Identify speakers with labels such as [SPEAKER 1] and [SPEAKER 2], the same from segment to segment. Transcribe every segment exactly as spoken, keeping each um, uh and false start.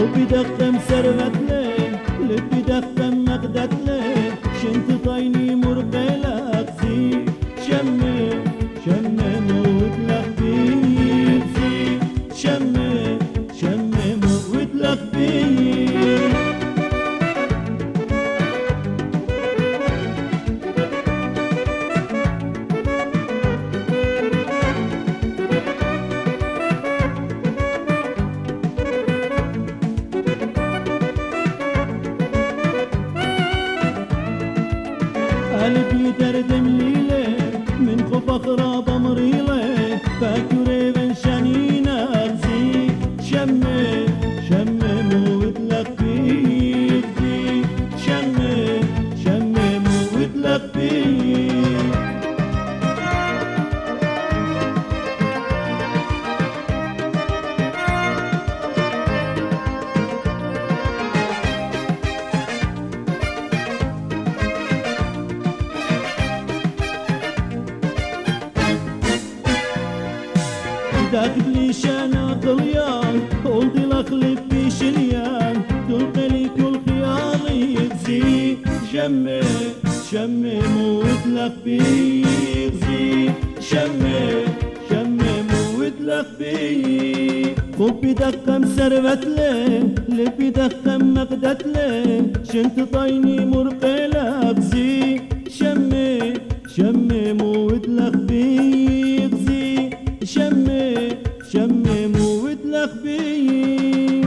[SPEAKER 1] حبي دقم سربت لي لبي دقم مقدت لي شنت طيني مرقلك زي شمي شمي موت لك بي زي شمي شمي موت لك بي قلبي دردم ليلة من خوف أخراب أمريلة فاكرة بن شنينة زي شمي شمي موت لك بي زي شمي شمي موت لك بي داك بلي شانا طليان قلت لك لبي شليان تلقلي كل خياري زي شمي شمي موت لك بي زي شمي شمي موت لك بي حبي دقم سربت لي لبي دقم مقدت لي شنت طيني مرقلك زي شمي شمي موت لك بي زي شمي شمي موت لك بي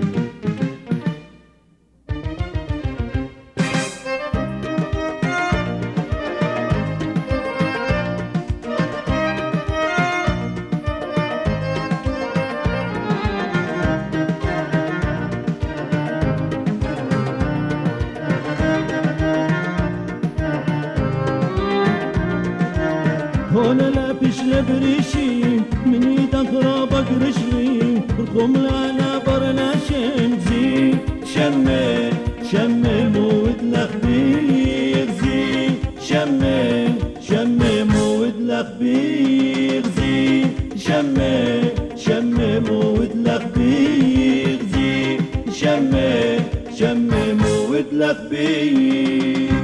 [SPEAKER 1] هون لابش لبريشي من ايدك رابك رشلي رخم لنا برناشن زي شمي شمي موت لك بي زي شمي شمي موت لك بي زي شمي شمي موت لك بي زي شمي شمي موت لك بي